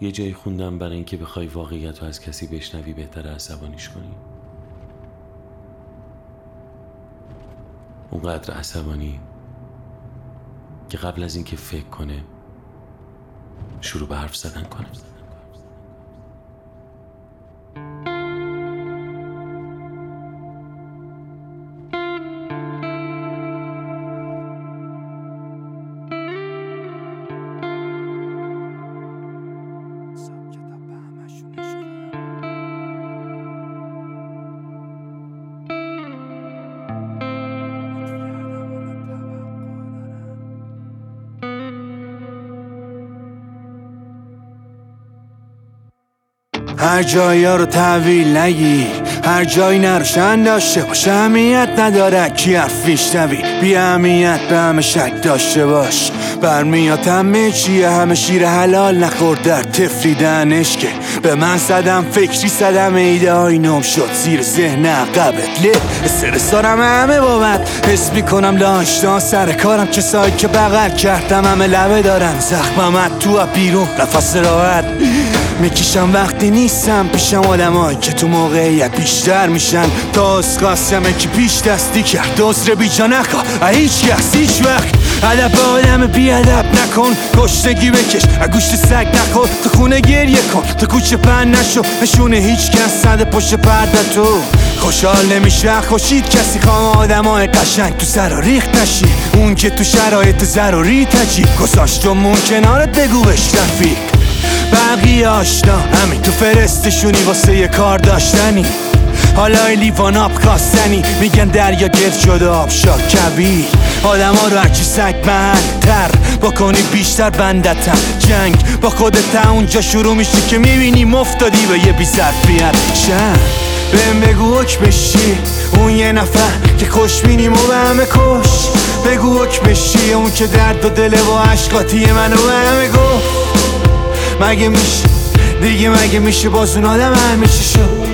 یه جایی خوندم برای اینکه بخوای واقعیت رو از کسی بشنوی بهتره عصبانیش کنی. اونقدر عصبانی که قبل از اینکه فکر کنه شروع به حرف زدن کنه. هر جایی ها رو تحویل نگیر، هر جایی نروشن داشته باش، اهمیت نداره کی حرف میشنوی، بی اهمیت به همه شک داشته باش. برمیاد همه چیه، همه شیر حلال نخور در تفریدنش که به من زدم فکری زدم ایده های نم شد زیر ذهن عقبت له استرس دارم همه بابت حس میکنم داشتان سر کارم کسایی که بغل کردم همه لبه دارن زخمم تو بیرون نفس راحت میکشم وقتی نیستم پیشم آدمایی که تو موقعیت بیشتر میشن تا از قاسمه که پیش دستی کرد عذر بی جا نخواه هیچ کس هیچ وقت ادب آدم بی ادب نکن گشتگی بکش گوشت سگ نخور تو خونه گریه کن تو کوچه پن نشو نشونه هیچ کس صد پشت پرده تو خوشحال نمیشه خوشید کسی خواه آدمای قشنگ تو سر ریخت نشی اون که تو شرایط ضروری تجیب گذاشتمون کنارت بگو بش رفیق بقیه آشنا همین تو فرستشونی واسه یه کار داشتنی حالا لیوان آب کاستنی میگن دریا گرد شده آب شا کبیر آدم ها رو هرچی سگ محلتر بکنی بیشتر بندتن جنگ با خودت اونجا شروع میشه که میبینی مفتادی به یه بی ظرفیت چند بهم بگو حکمش چی اون یه نفر که خوشبینیم و به همه کش بگو حکمش چی اون که درد و دل و عشقاتی منو به همه گفت مگه میشه دیگه مگه میشه باز اون آدم همیشه شد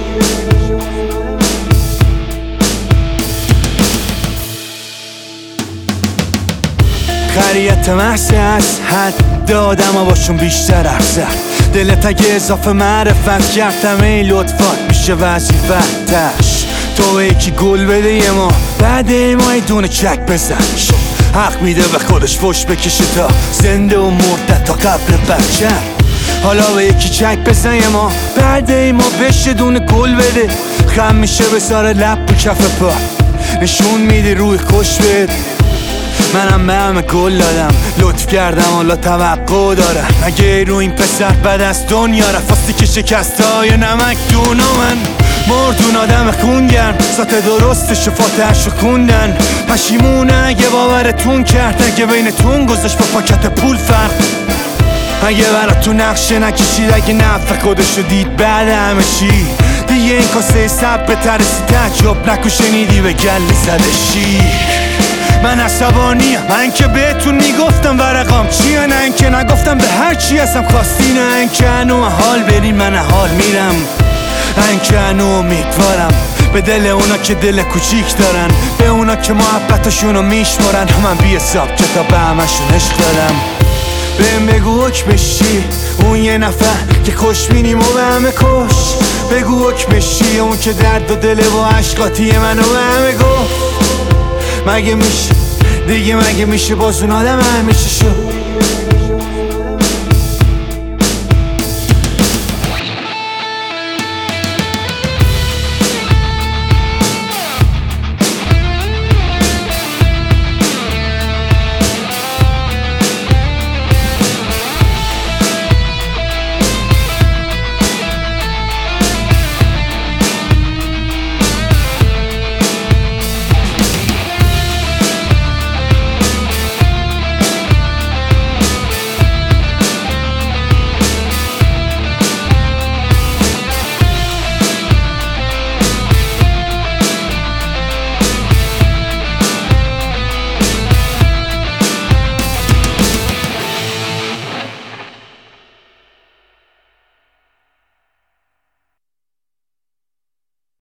خریت محصه از حد آدم ها باشون بیشتر ارزد دلت اگه اضافه معرفت کردم ای لطفات میشه وظیفتش تو یکی گل بده یه ما بعد ما ای دونه چک بزن حق میده به خودش فش بکشه تا زنده و مرده تا قبل بچه حالا به یکی چک بزن یه ما بعد ما بشه دونه گل بده خم میشه بساره لب و کف پا نشون میده روی خوش بده منم به همه گل دادم لطف کردم حالا توقع دارم اگه رو این پسر بد از دنیا رفاستی که شکسته های نمک دونا من مردون آدم خونگرم ساعت درست شفاتش رو خوندن پشیمونه اگه باورتون کرد اگه بینتون گذاشت با پاکت پول فرق اگه براتون نقشه نکشید اگه نفع خودشو دید بعد همه چی دیگه این کاسه سب به ترسی تجرب نکو شنیدی به گله زده شیر من عصبانیم من که بهتون میگفتم ورقام چیه نه اینکه نگفتم به هر چی هستم خواستی نه اینکه هنو حال برین من حال میرم اینکه هنو امیدوارم به دل اونا که دل کوچیک دارن به اونا که محبتاشونو میشمارن من بی حساب کتاب به همشون عشق دارم بهم بگو حکمش چی اون یه نفر که خوشبینیم و به همه کش بگو حکمش چی اون که درد و دل و عشقاتی منو به همه گفت مگه میشه دیگه مگه میشه باز اون آدم همیشه شد